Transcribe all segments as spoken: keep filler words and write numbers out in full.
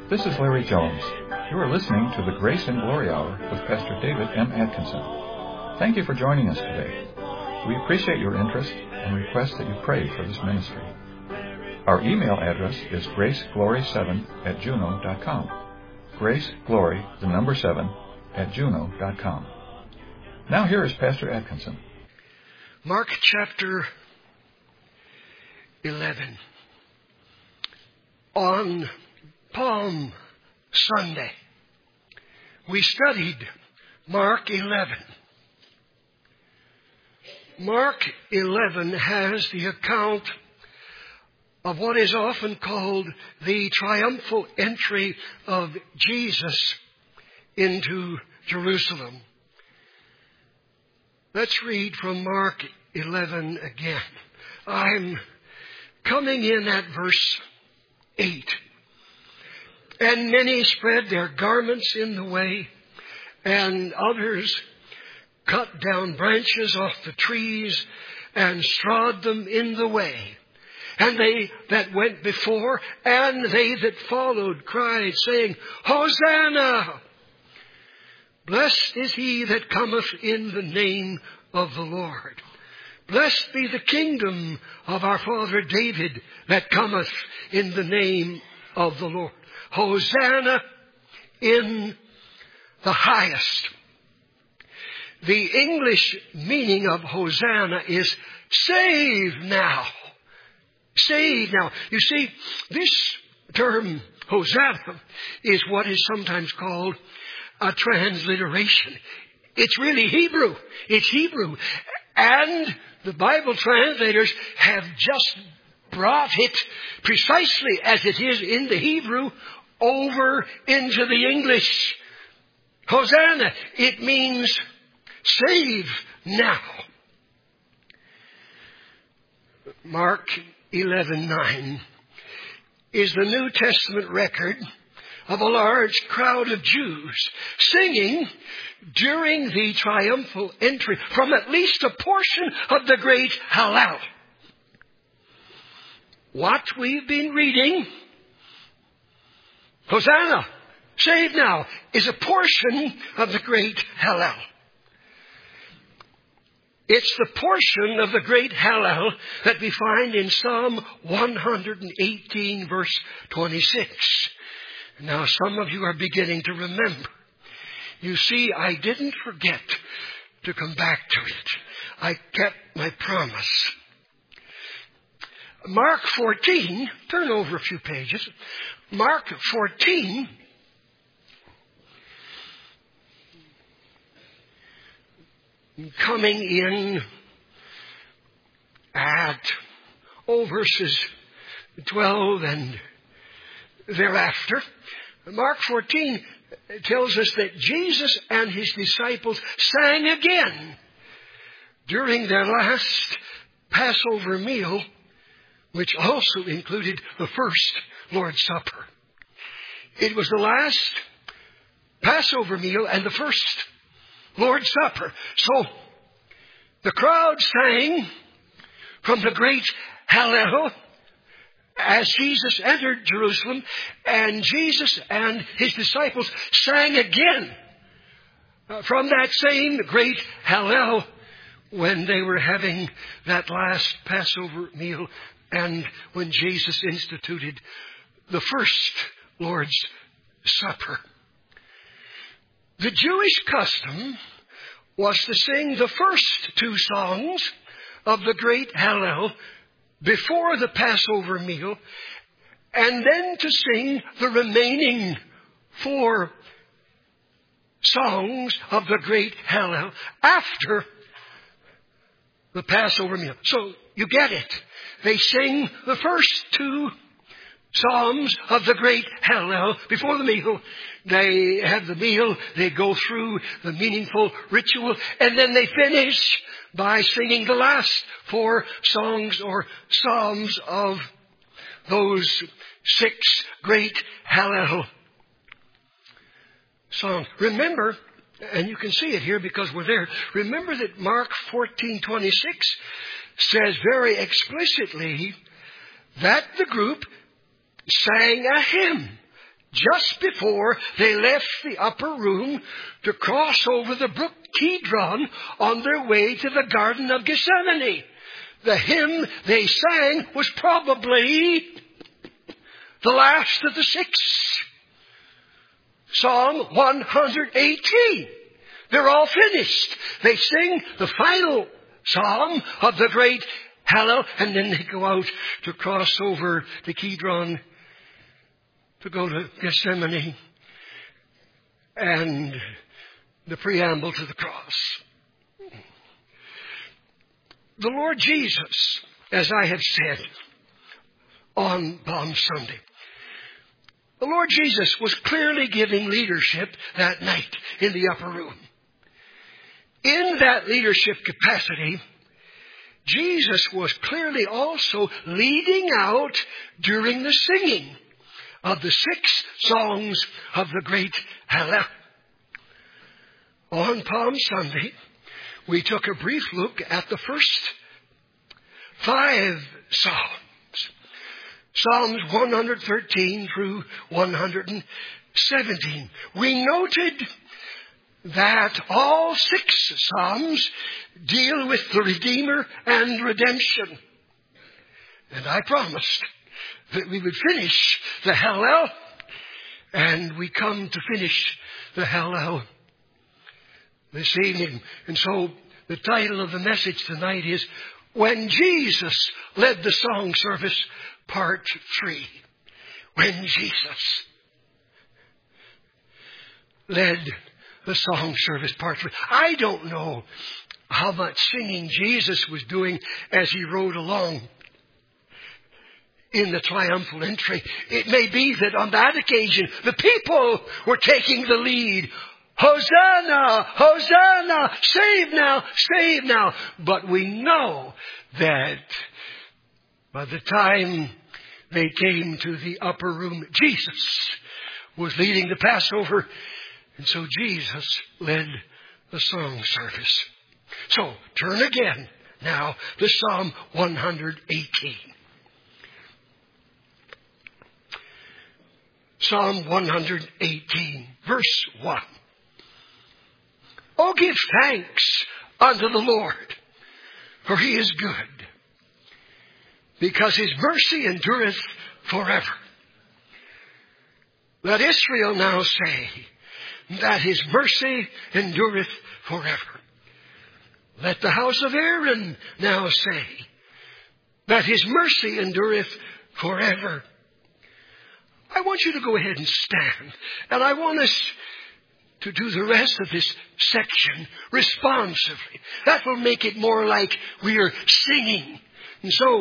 This is Larry Jones. You are listening to the Grace and Glory Hour with Pastor David M. Atkinson. Thank you for joining us today. We appreciate your interest and request that you pray for this ministry. Our email address is graceglory seven at juno dot com. Graceglory, the number seven, at juno dot com. Now here is Pastor Atkinson. Mark chapter eleven. On Palm Sunday, we studied Mark eleven. Mark eleven has the account of what is often called the triumphal entry of Jesus into Jerusalem. Let's read from Mark eleven again. I'm coming in at verse eight. And many spread their garments in the way, and others cut down branches off the trees and strawed them in the way. And they that went before and they that followed cried, saying, Hosanna! Blessed is he that cometh in the name of the Lord. Blessed be the kingdom of our father David that cometh in the name of the Lord. Hosanna in the highest. The English meaning of Hosanna is save now. Save now. You see, this term Hosanna is what is sometimes called a transliteration. It's really Hebrew. It's Hebrew. And the Bible translators have just brought it precisely as it is in the Hebrew over into the English. Hosanna, it means save now. Mark eleven nine is the New Testament record of a large crowd of Jews singing during the triumphal entry from at least a portion of the great Hallel. What we've been reading, Hosanna, save now, is a portion of the great Hallel. It's the portion of the great Hallel that we find in Psalm one eighteen, verse twenty-six. Now, some of you are beginning to remember. You see, I didn't forget to come back to it. I kept my promise. Mark fourteen, turn over a few pages. Mark fourteen, coming in at, oh, verses twelve and thereafter. Mark fourteen tells us that Jesus and his disciples sang again during their last Passover meal, which also included the first Lord's Supper. It was the last Passover meal and the first Lord's Supper. So the crowd sang from the great Hallel as Jesus entered Jerusalem, and Jesus and his disciples sang again from that same great Hallel when they were having that last Passover meal and when Jesus instituted the first Lord's Supper. The Jewish custom was to sing the first two songs of the great Hallel before the Passover meal, and then to sing the remaining four songs of the great Hallel after the Passover meal. So you get it. They sing the first two psalms of the great Hallel before the meal. They have the meal, they go through the meaningful ritual, and then they finish by singing the last four songs or psalms of those six great Hallel songs. Remember, and you can see it here because we're there, remember that Mark fourteen twenty-six says very explicitly that the group sang a hymn just before they left the upper room to cross over the brook Kidron on their way to the Garden of Gethsemane. The hymn they sang was probably the last of the six. Psalm one eighteen. They're all finished. They sing the final psalm of the great Hallel, and then they go out to cross over the Kidron to go to Gethsemane and the preamble to the cross. The Lord Jesus, as I have said on Palm Sunday, the Lord Jesus was clearly giving leadership that night in the upper room. In that leadership capacity, Jesus was clearly also leading out during the singing of the six songs of the great Hallel. On Palm Sunday, we took a brief look at the first five psalms. Psalms one thirteen through one seventeen. We noted that all six psalms deal with the Redeemer and redemption. And I promised that we would finish the Hallel, and we come to finish the Hallel this evening. And so the title of the message tonight is When Jesus Led the Song Service, Part three. When Jesus led the song service, Part three. I don't know how much singing Jesus was doing as he rode along in the triumphal entry. It may be that on that occasion the people were taking the lead. Hosanna! Hosanna! Save now! Save now! But we know that by the time they came to the upper room, Jesus was leading the Passover. And so Jesus led the song service. So turn again now to Psalm one eighteen. Psalm one eighteen, verse one. Oh, give thanks unto the Lord, for he is good, because his mercy endureth forever. Let Israel now say that his mercy endureth forever. Let the house of Aaron now say that his mercy endureth forever. I want you to go ahead and stand, and I want us to do the rest of this section responsively. That will make it more like we are singing. And so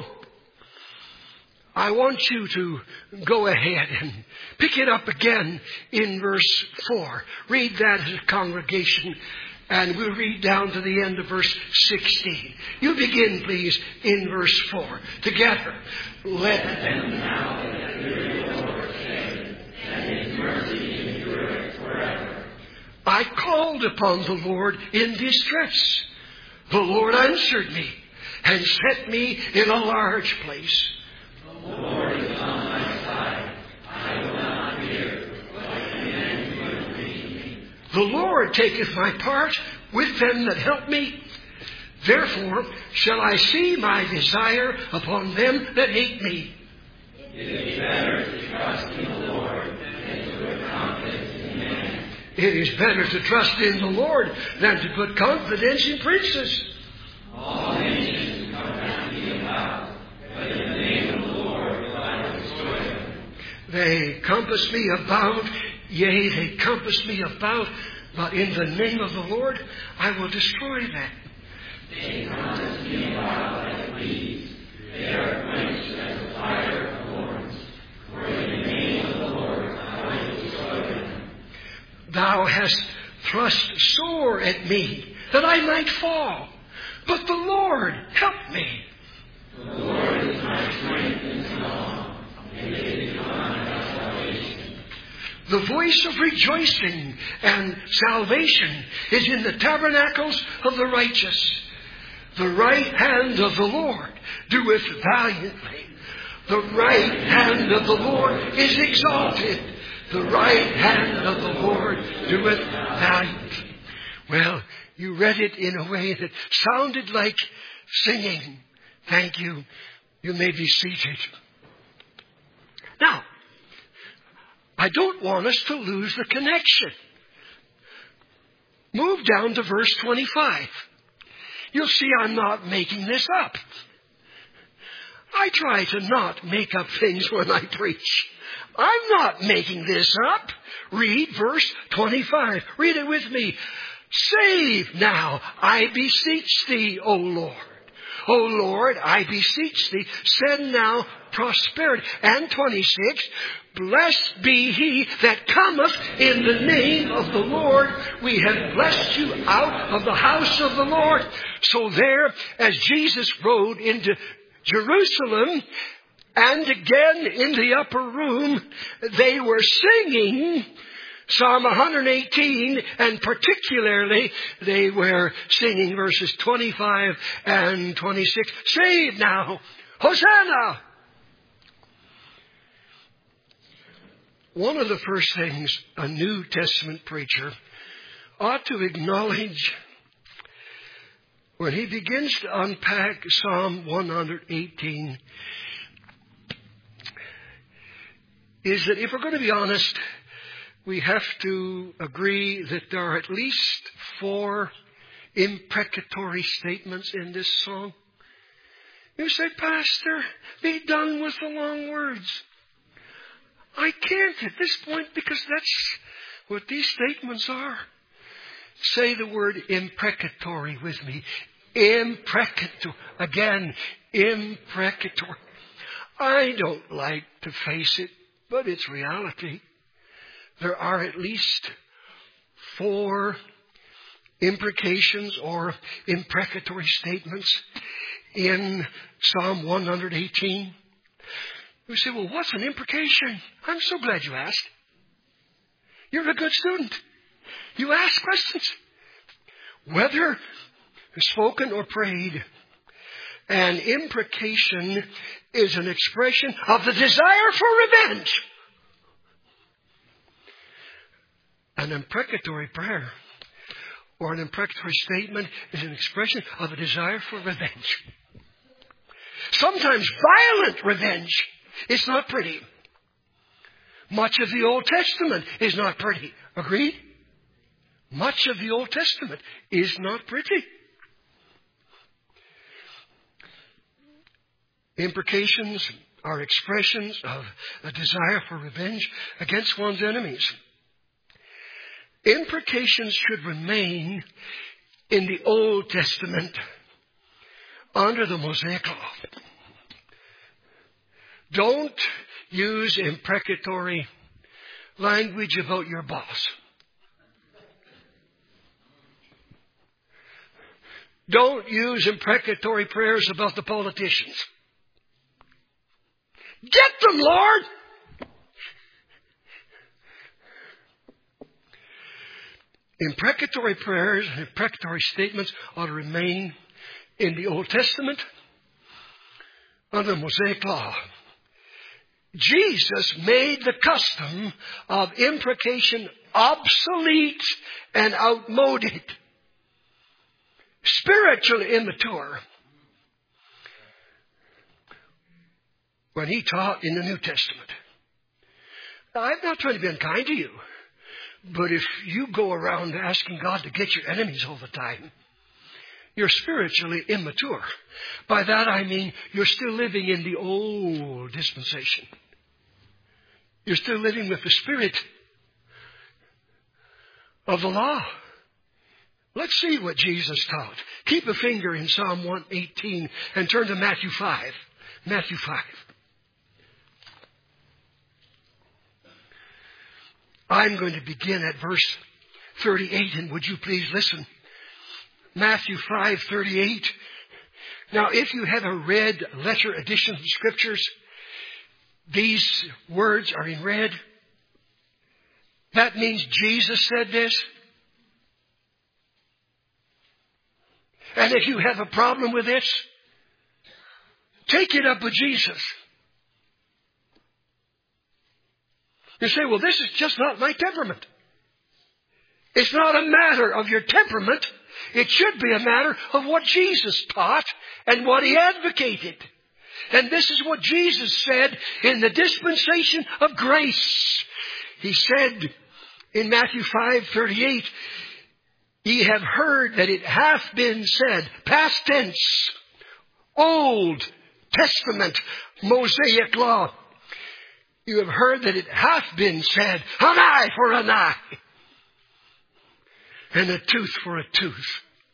I want you to go ahead and pick it up again in verse four. Read that as a congregation, and we'll read down to the end of verse sixteen. You begin, please, in verse four. Together. Let them now that fear the Lord say, and his mercy endureth forever. I called upon the Lord in distress. The Lord answered me and set me in a large place. The Lord is on my side. I will not fear. What can man do against me? The Lord taketh my part with them that help me. Therefore shall I see my desire upon them that hate me. It is better to trust in the Lord than to put confidence in man. It is better to trust in the Lord than to put confidence in princes. All nations come round me about, but in the name of the Lord will I destroy them. They compass me about, yea, they compass me about, but in the name of the Lord I will destroy them. They compass me about like weeds. They are quenched as the fire of thorns. For in the name of the Lord I will destroy them. Thou hast thrust sore at me, that I might fall. But the Lord helped me. The Lord is my strength and song, and it is my salvation. The voice of rejoicing and salvation is in the tabernacles of the righteous. The right hand of the Lord doeth valiantly. The right hand of the Lord is exalted. The right hand of the Lord doeth valiant. Well, you read it in a way that sounded like singing. Thank you. You may be seated. Now, I don't want us to lose the connection. Move down to verse twenty-five. You'll see I'm not making this up. I try to not make up things when I preach. I'm not making this up. Read verse twenty-five. Read it with me. Save now, I beseech thee, O Lord. O Lord, I beseech thee, send now prosperity. And twenty-six, blessed be he that cometh in the name of the Lord. We have blessed you out of the house of the Lord. So there, as Jesus rode into Jerusalem, and again in the upper room, they were singing Psalm one eighteen, and particularly they were singing verses twenty-five and twenty-six. Save now, Hosanna! One of the first things a New Testament preacher ought to acknowledge when he begins to unpack Psalm one eighteen is that if we're going to be honest, we have to agree that there are at least four imprecatory statements in this song. You say, Pastor, be done with the long words. I can't at this point because that's what these statements are. Say the word imprecatory with me. Imprecatory. Again, imprecatory. I don't like to face it, but it's reality. There are at least four imprecations or imprecatory statements in Psalm one eighteen. You say, well, what's an imprecation? I'm so glad you asked. You're a good student. You ask questions. Whether spoken or prayed, an imprecation is an expression of the desire for revenge. An imprecatory prayer or an imprecatory statement is an expression of a desire for revenge. Sometimes violent revenge. It's not pretty. Much of the Old Testament is not pretty. Agreed? Much of the Old Testament is not pretty. Imprecations are expressions of a desire for revenge against one's enemies. Imprecations should remain in the Old Testament under the Mosaic Law. Don't use imprecatory language about your boss. Don't use imprecatory prayers about the politicians. Get them, Lord! Imprecatory prayers and imprecatory statements ought to remain in the Old Testament under the Mosaic Law. Jesus made the custom of imprecation obsolete and outmoded, spiritually immature, when he taught in the New Testament. Now, I'm not trying to be unkind to you, but if you go around asking God to get your enemies all the time, you're spiritually immature. By that I mean you're still living in the old dispensation. You're still living with the spirit of the law. Let's see what Jesus taught. Keep a finger in Psalm one eighteen and turn to Matthew five. Matthew five. I'm going to begin at verse thirty-eight, and would you please listen? Matthew five thirty-eight. Now, if you have a red letter edition of the Scriptures, these words are in red. That means Jesus said this. And if you have a problem with this, take it up with Jesus. You say, well, this is just not my temperament. It's not a matter of your temperament. It should be a matter of what Jesus taught and what He advocated. And this is what Jesus said in the dispensation of grace. He said in Matthew five thirty-eight, ye have heard that it hath been said, past tense, Old Testament, Mosaic law. You have heard that it hath been said, an eye for an eye, and a tooth for a tooth.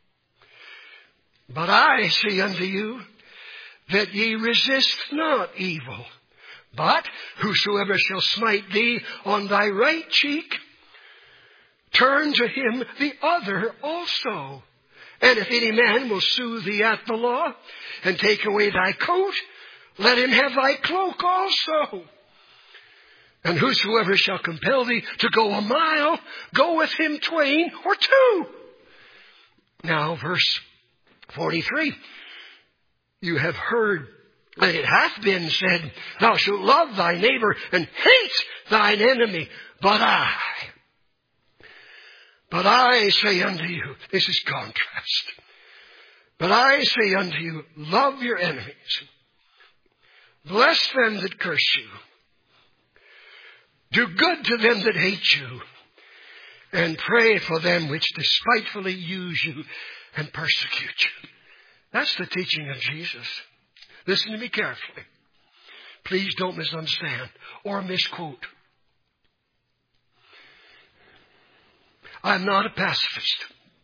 But I say unto you, that ye resist not evil, but whosoever shall smite thee on thy right cheek, turn to him the other also. And if any man will sue thee at the law, and take away thy coat, let him have thy cloak also. And whosoever shall compel thee to go a mile, go with him twain or two. Now, verse forty-three. You have heard that it hath been said, thou shalt love thy neighbor and hate thine enemy. But I, but I say unto you, this is contrast. But I say unto you, love your enemies. Bless them that curse you. Do good to them that hate you. And pray for them which despitefully use you and persecute you. That's the teaching of Jesus. Listen to me carefully. Please don't misunderstand or misquote. I'm not a pacifist.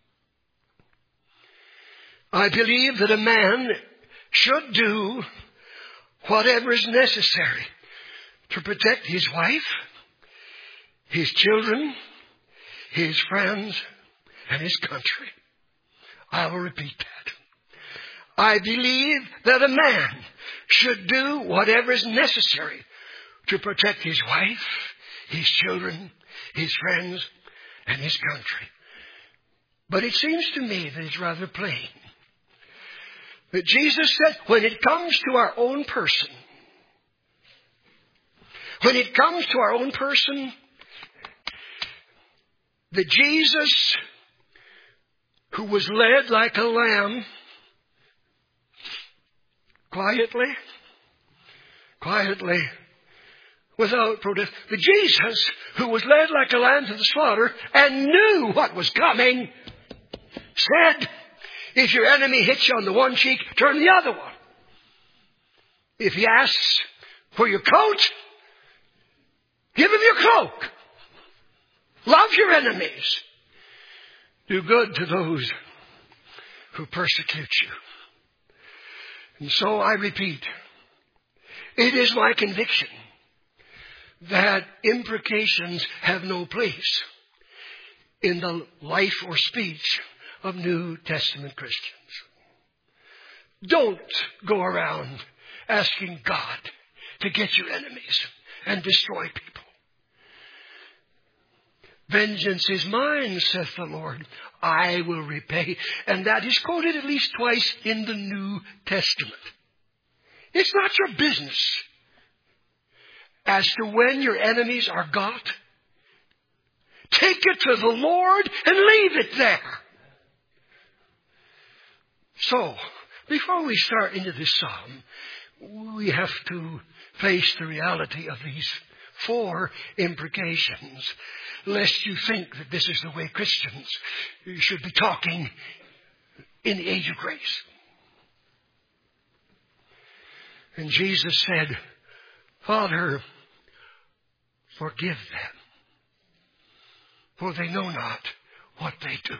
I believe that a man should do whatever is necessary to protect his wife, his children, his friends, and his country. I will repeat that. I believe that a man should do whatever is necessary to protect his wife, his children, his friends, and his country. But it seems to me that it's rather plain that Jesus said, when it comes to our own person, when it comes to our own person, that Jesus, who was led like a lamb, quietly, quietly, without protest, the Jesus who was led like a lamb to the slaughter and knew what was coming, said, if your enemy hits you on the one cheek, turn the other one. If he asks for your coat, give him your cloak. Love your enemies. Do good to those who persecute you. And so I repeat, it is my conviction that imprecations have no place in the life or speech of New Testament Christians. Don't go around asking God to get your enemies and destroy people. Vengeance is mine, saith the Lord. I will repay. And that is quoted at least twice in the New Testament. It's not your business as to when your enemies are got. Take it to the Lord and leave it there. So, before we start into this psalm, we have to face the reality of these four imprecations, lest you think that this is the way Christians should be talking in the age of grace. And Jesus said, Father, forgive them, for they know not what they do.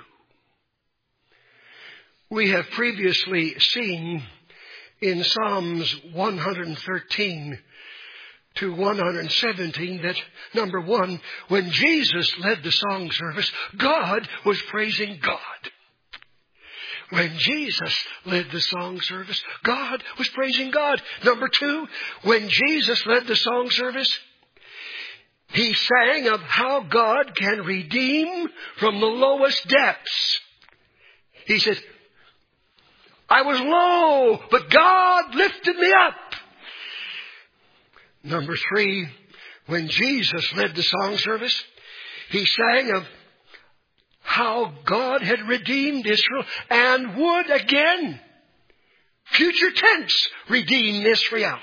We have previously seen in Psalms one thirteen to one seventeen that, number one, when Jesus led the song service, God was praising God. When Jesus led the song service, God was praising God. Number two, when Jesus led the song service, He sang of how God can redeem from the lowest depths. He said, I was low, but God lifted me up. Number three, When Jesus led the song service, he sang of how God had redeemed Israel and would again, future tense, redeem Israel.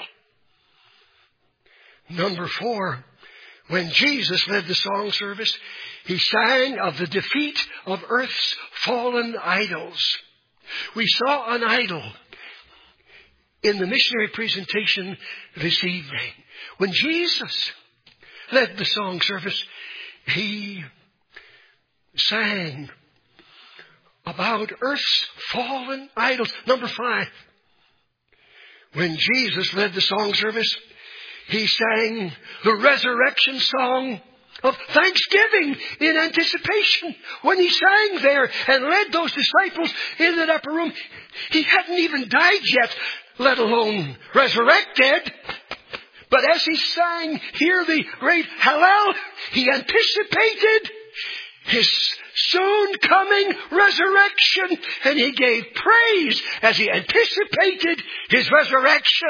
Number four, when Jesus led the song service, he sang of the defeat of earth's fallen idols. We saw an idol in the missionary presentation this evening. When Jesus led the song service, he sang about earth's fallen idols. Number five, when Jesus led the song service, he sang the resurrection song of thanksgiving in anticipation. When he sang there and led those disciples in that upper room, he hadn't even died yet, let alone resurrected. But as he sang, hear the great Hallel, he anticipated his soon coming resurrection, and he gave praise as he anticipated his resurrection.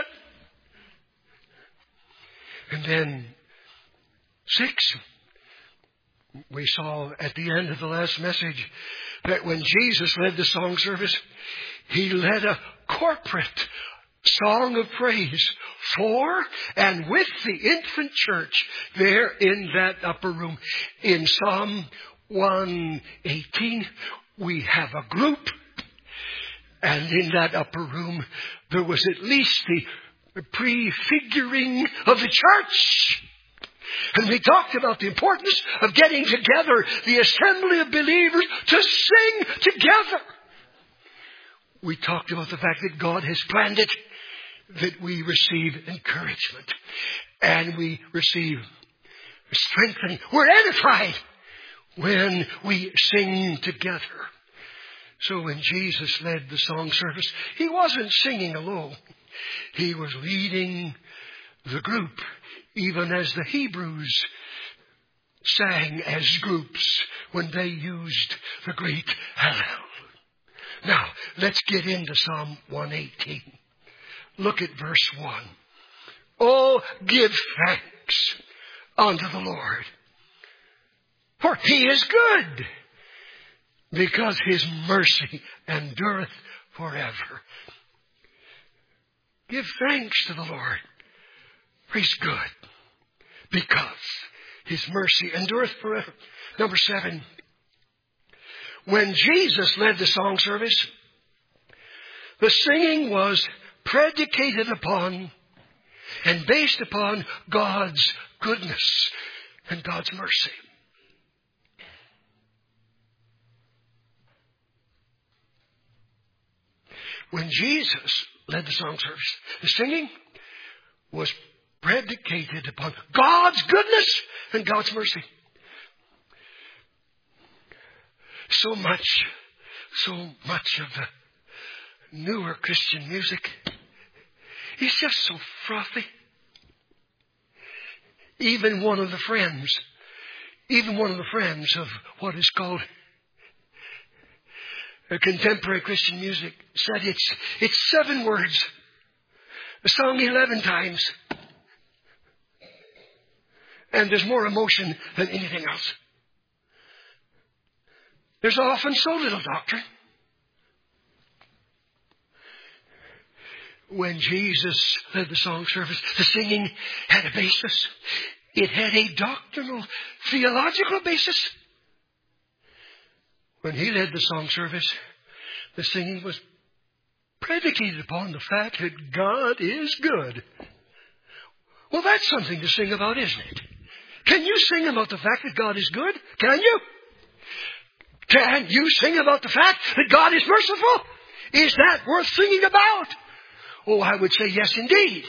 And then, six, we saw at the end of the last message that when Jesus led the song service, he led a corporate song of praise for and with the infant church there in that upper room. In Psalm one eighteen, we have a group, and in that upper room there was at least the prefiguring of the church. And we talked about the importance of getting together, the assembly of believers, to sing together. We talked about the fact that God has planned it, that we receive encouragement and we receive strengthening. We're edified when we sing together. So when Jesus led the song service, he wasn't singing alone. He was leading the group, even as the Hebrews sang as groups when they used the great Hallel. Now, let's get into Psalm one eighteen. Look at verse one. Oh, give thanks unto the Lord, for he is good, because his mercy endureth forever. Give thanks to the Lord, for he's good, because his mercy endureth forever. Number seven, when Jesus led the song service, the singing was predicated upon and based upon God's goodness and God's mercy. When Jesus led the song service, the singing was predicated upon God's goodness and God's mercy. So much, so much of the newer Christian music is just so frothy. Even one of the friends, even one of the friends of what is called a contemporary Christian music said it's it's seven words, sung eleven times, and there's more emotion than anything else. There's often so little doctrine. When Jesus led the song service, the singing had a basis. It had a doctrinal, theological basis. When he led the song service, the singing was predicated upon the fact that God is good. Well, that's something to sing about, isn't it? Can you sing about the fact that God is good? Can you? Can you sing about the fact that God is merciful? Is that worth singing about? Oh, I would say yes, indeed.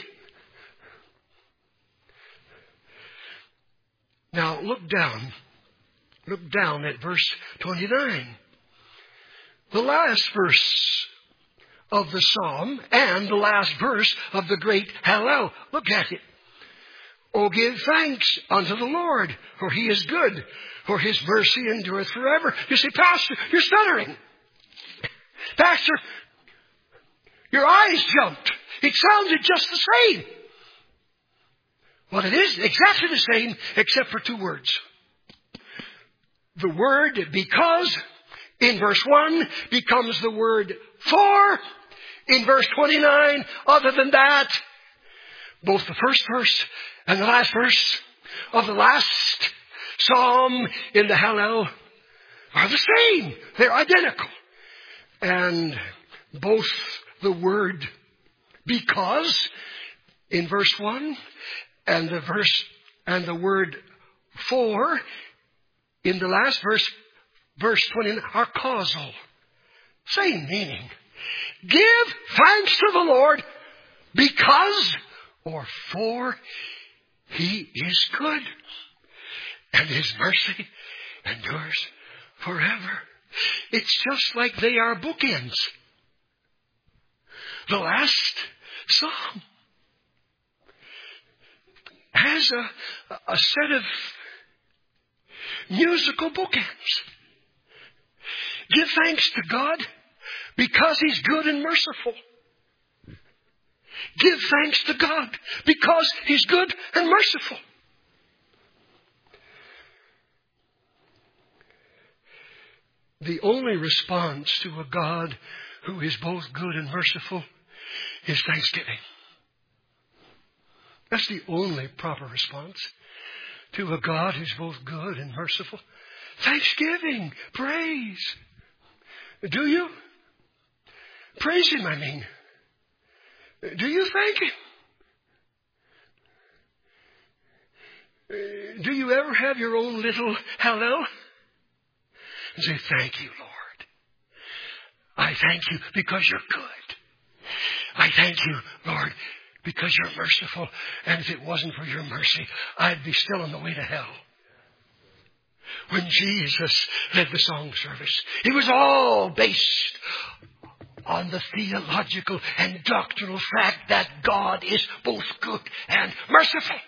Now, look down. Look down at verse twenty-nine. The last verse of the psalm and the last verse of the great Hallel. Look at it. Oh, give thanks unto the Lord, for he is good, for his mercy endureth forever. You say, Pastor, you're stuttering. Pastor, your eyes jumped. It sounded just the same. Well, it is exactly the same except for two words. The word because in verse one becomes the word for in verse twenty-nine. Other than that, both the first verse and the last verse of the last psalm in the Hallel are the same. They're identical. And both the word because in verse one and the verse and the word for in the last verse, verse twenty-nine, are causal. Same meaning. Give thanks to the Lord because or for He is good, and His mercy endures forever. It's just like they are bookends. The last psalm has a, a set of musical bookends. Give thanks to God because He's good and merciful. Give thanks to God because He's good and merciful. The only response to a God who is both good and merciful is thanksgiving. That's the only proper response to a God who's both good and merciful. Thanksgiving, praise. Do you? Praise Him, I mean. Do you thank Him? Do you ever have your own little Hallel? And say, thank you, Lord. I thank you because you're good. I thank you, Lord, because you're merciful. And if it wasn't for your mercy, I'd be still on the way to hell. When Jesus led the song service, it was all based on the theological and doctrinal fact that God is both good and merciful.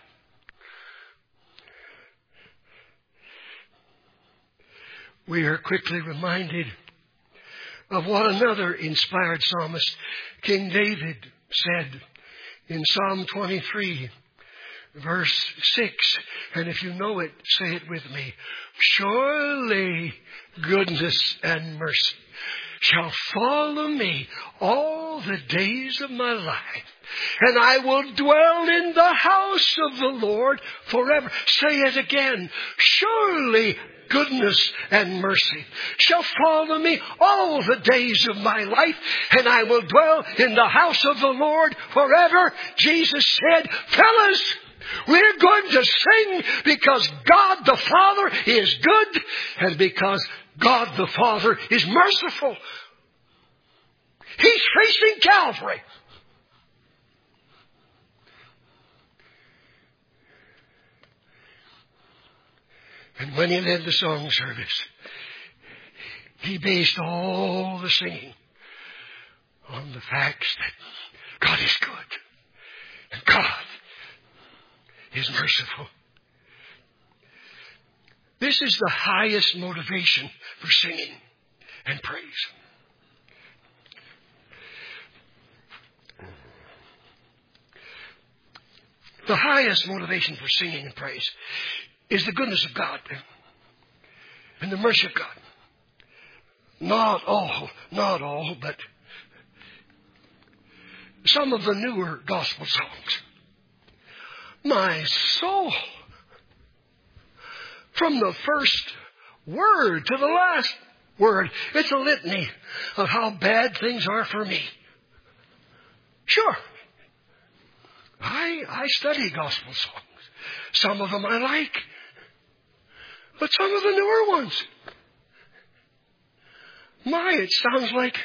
We are quickly reminded of what another inspired psalmist, King David, said in Psalm twenty-three, verse six. And if you know it, say it with me. Surely goodness and mercy shall follow me all the days of my life, and I will dwell in the house of the Lord forever. Say it again. Surely goodness and mercy shall follow me all the days of my life, and I will dwell in the house of the Lord forever. Jesus said, fellas, we're going to sing because God the Father is good and because God the Father is merciful. He's facing Calvary. And when He led the song service, He based all the singing on the facts that God is good and God is merciful. This is the highest motivation for singing and praise. The highest motivation for singing and praise is the goodness of God and the mercy of God. Not all, not all, but some of the newer gospel songs. My soul, from the first word to the last word, it's a litany of how bad things are for me. Sure, I, I study gospel songs. Some of them I like, but some of the newer ones, my, it sounds like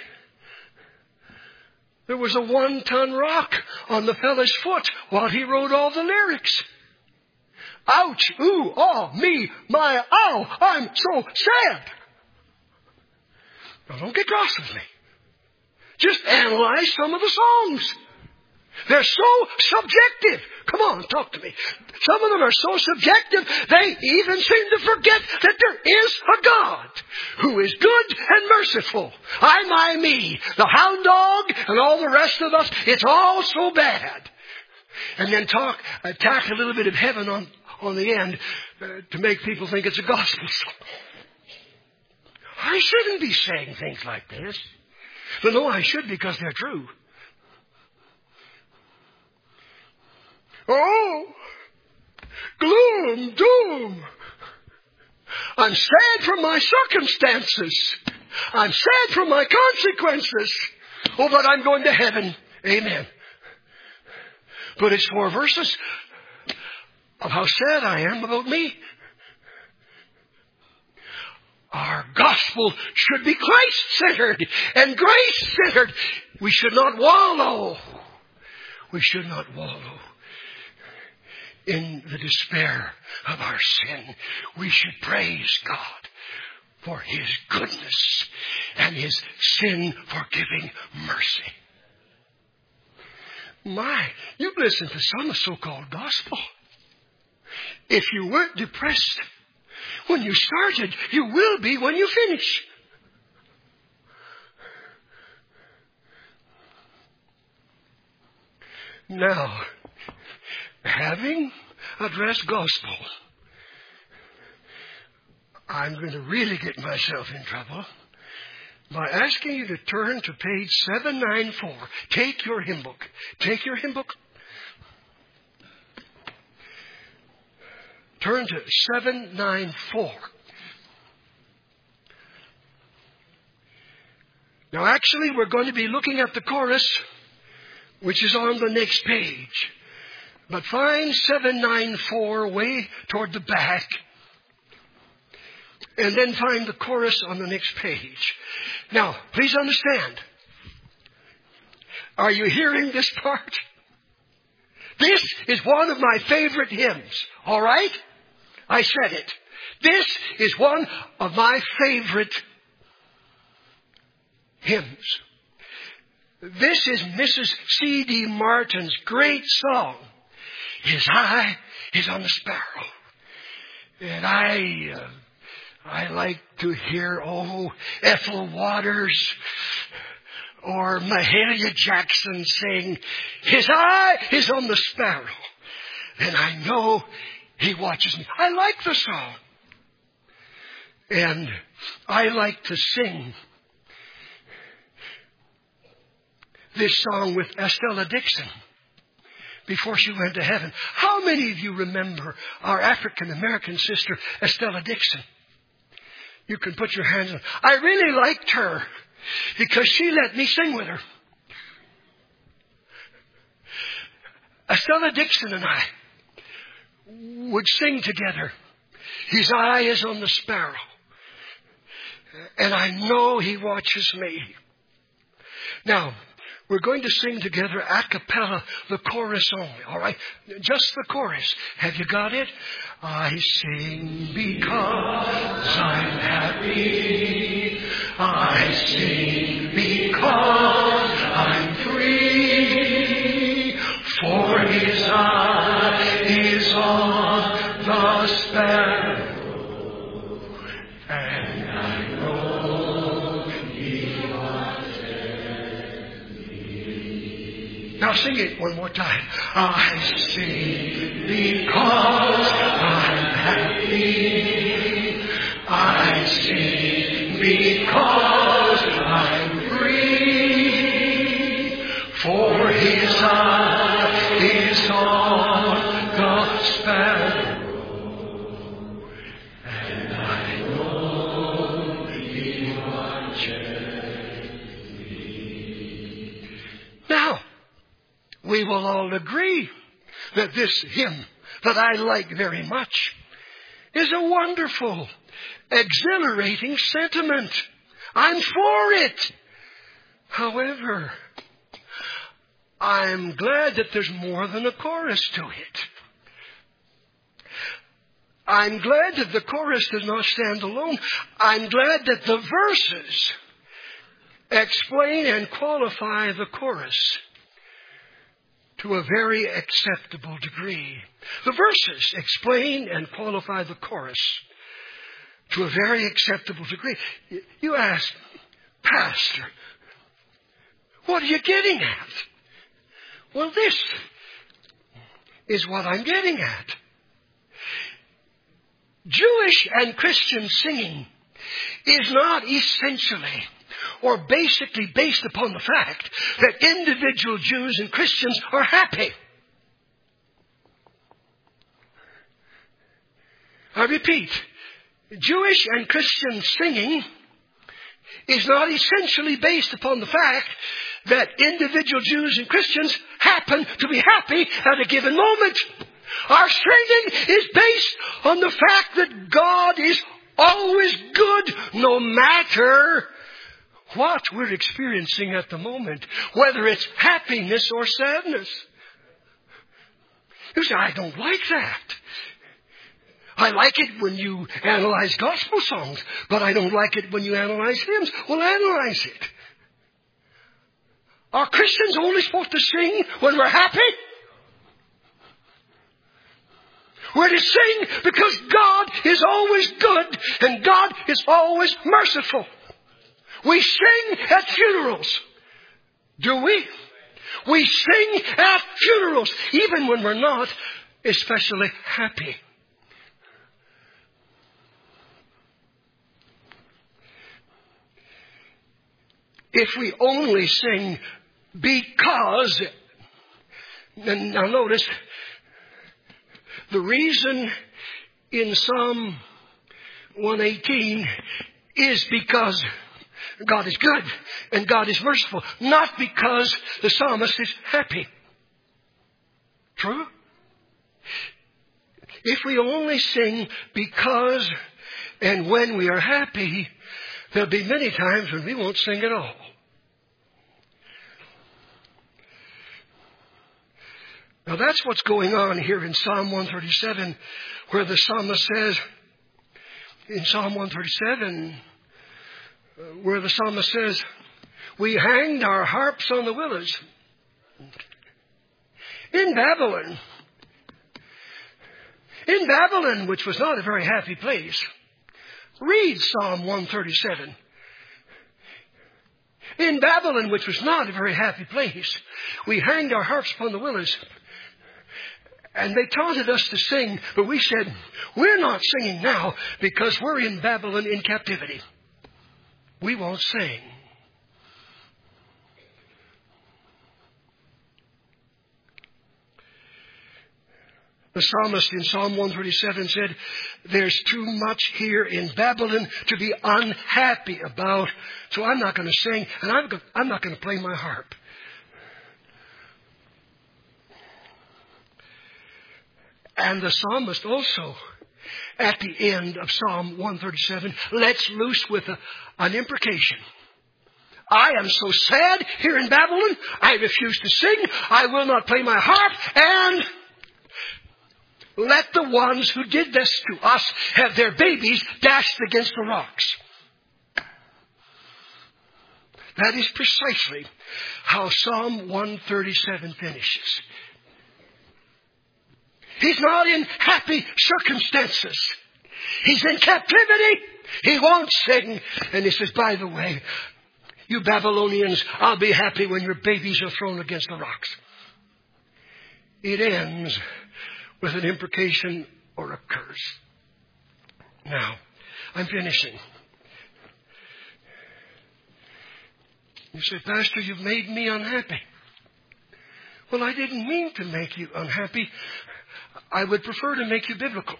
there was a one-ton rock on the fella's foot while he wrote all the lyrics. Ouch, ooh, oh, me, my, ow, I'm so sad. Now, don't get cross with me. Just analyze some of the songs. They're so subjective. Come on, talk to me. Some of them are so subjective, they even seem to forget that there is a God who is good and merciful. I, my, me, the hound dog, and all the rest of us, it's all so bad. And then talk, uh, tack a little bit of heaven on, on the end uh, to make people think it's a gospel song. I shouldn't be saying things like this. But no, I should because they're true. Oh, gloom, doom. I'm sad from my circumstances. I'm sad from my consequences. Oh, but I'm going to heaven. Amen. But it's four verses of how sad I am about me. Our gospel should be Christ-centered and grace-centered. We should not wallow. We should not wallow in the despair of our sin. We should praise God for His goodness and His sin-forgiving mercy. My, you've listened to some so-called gospel. If you weren't depressed when you started, you will be when you finish. Now, having addressed gospel, I'm going to really get myself in trouble by asking you to turn to page seven ninety-four. Take your hymn book. Take your hymn book. Turn to seven ninety-four. Now, actually, we're going to be looking at the chorus, which is on the next page. But find seven ninety-four way toward the back, and then find the chorus on the next page. Now, please understand. Are you hearing this part? This is one of my favorite hymns. All right? I said it. This is one of my favorite hymns. This is Missus C D Martin's great song. His eye is on the sparrow. And I, uh, I like to hear, oh, Ethel Waters or Mahalia Jackson sing, His eye is on the sparrow. And I know He watches me. I like the song. And I like to sing this song with Estella Dixon before she went to heaven. How many of you remember our African-American sister, Estella Dixon? You can put your hands on. I really liked her because she let me sing with her. Estella Dixon and I would sing together. His eye is on the sparrow. And I know He watches me. Now, we're going to sing together a cappella, the chorus only, all right? Just the chorus. Have you got it? I sing because I'm happy. I sing because I'm free. For His eye is on the sparrow. And I know He watches me. Now sing it one more time. I sing because I'm happy. I sing because I'm free. For His eye is on the sparrow. And I know He watches me. Now, we will all agree that this hymn that I like very much is a wonderful, exhilarating sentiment. I'm for it. However, I'm glad that there's more than a chorus to it. I'm glad that the chorus does not stand alone. I'm glad that the verses explain and qualify the chorus to a very acceptable degree. The verses explain and qualify the chorus to a very acceptable degree. You ask, Pastor, what are you getting at? Well, this, is what I'm getting at. Jewish and Christian singing is not essentially or basically based upon the fact that individual Jews and Christians are happy. I repeat, Jewish and Christian singing is not essentially based upon the fact that individual Jews and Christians happen to be happy at a given moment. Our singing is based on the fact that God is always good, no matter what we're experiencing at the moment, whether it's happiness or sadness. You say, I don't like that. I like it when you analyze gospel songs, but I don't like it when you analyze hymns. Well, analyze it. Are Christians only supposed to sing when we're happy? We're to sing because God is always good and God is always merciful. We sing at funerals. Do we? We sing at funerals, even when we're not especially happy. If we only sing because, now notice, the reason in Psalm one eighteen is because God is good and God is merciful, not because the psalmist is happy. True? If we only sing because and when we are happy, there'll be many times when we won't sing at all. Now that's what's going on here in Psalm one thirty-seven, where the psalmist says, in Psalm one thirty-seven, where the psalmist says, we hanged our harps on the willows. In Babylon, in Babylon, which was not a very happy place, read Psalm one thirty-seven. In Babylon, which was not a very happy place, we hanged our harps upon the willows. And they taunted us to sing, but we said, we're not singing now because we're in Babylon in captivity. We won't sing. The psalmist in Psalm one thirty-seven said, there's too much here in Babylon to be unhappy about, so I'm not going to sing, and I'm, go- I'm not going to play my harp. And the psalmist also, at the end of Psalm one thirty-seven, lets loose with a, an imprecation. I am so sad here in Babylon, I refuse to sing, I will not play my harp, and let the ones who did this to us have their babies dashed against the rocks. That is precisely how Psalm one thirty-seven finishes. He's not in happy circumstances. He's in captivity. He won't sing. And he says, by the way, you Babylonians, I'll be happy when your babies are thrown against the rocks. It ends with an imprecation or a curse. Now, I'm finishing. You say, Pastor, you've made me unhappy. Well, I didn't mean to make you unhappy. I would prefer to make you biblical.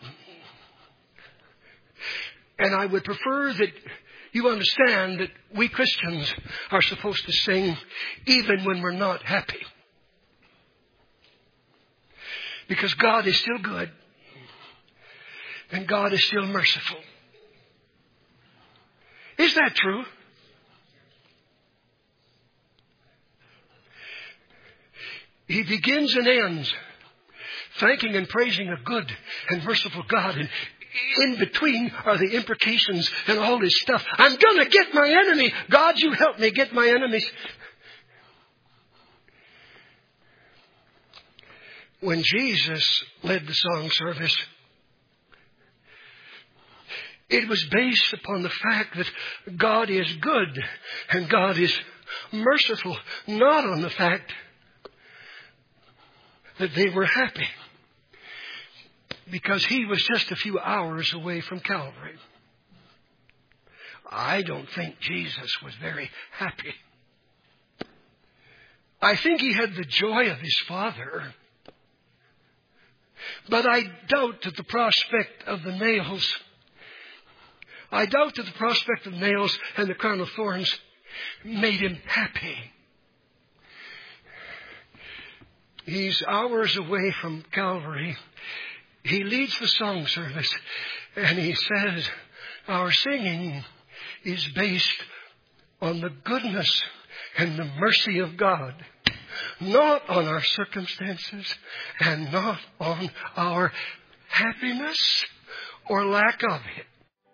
And I would prefer that you understand that we Christians are supposed to sing even when we're not happy. Because God is still good. And God is still merciful. Is that true? He begins and ends thanking and praising a good and merciful God. And in between are the imprecations and all this stuff. I'm going to get my enemy. God, you help me get my enemies. When Jesus led the song service, it was based upon the fact that God is good and God is merciful, not on the fact that they were happy. because he was just a few hours away from Calvary. I don't think Jesus was very happy. I think he had the joy of his Father. But I doubt that the prospect of the nails, I doubt that the prospect of nails and the crown of thorns made him happy. He's hours away from Calvary. He leads the song service, and he says, our singing is based on the goodness and the mercy of God, not on our circumstances and not on our happiness or lack of it.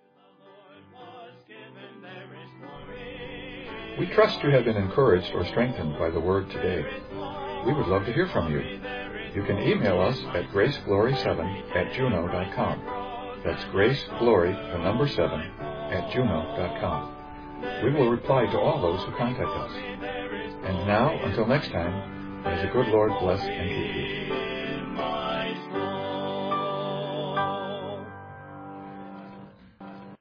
We trust you have been encouraged or strengthened by the Word today. We would love to hear from you. You can email us at grace glory seven at juno dot com. That's graceglory, the number seven, at juno dot com. We will reply to all those who contact us. And now, until next time, may the good Lord bless and keep you.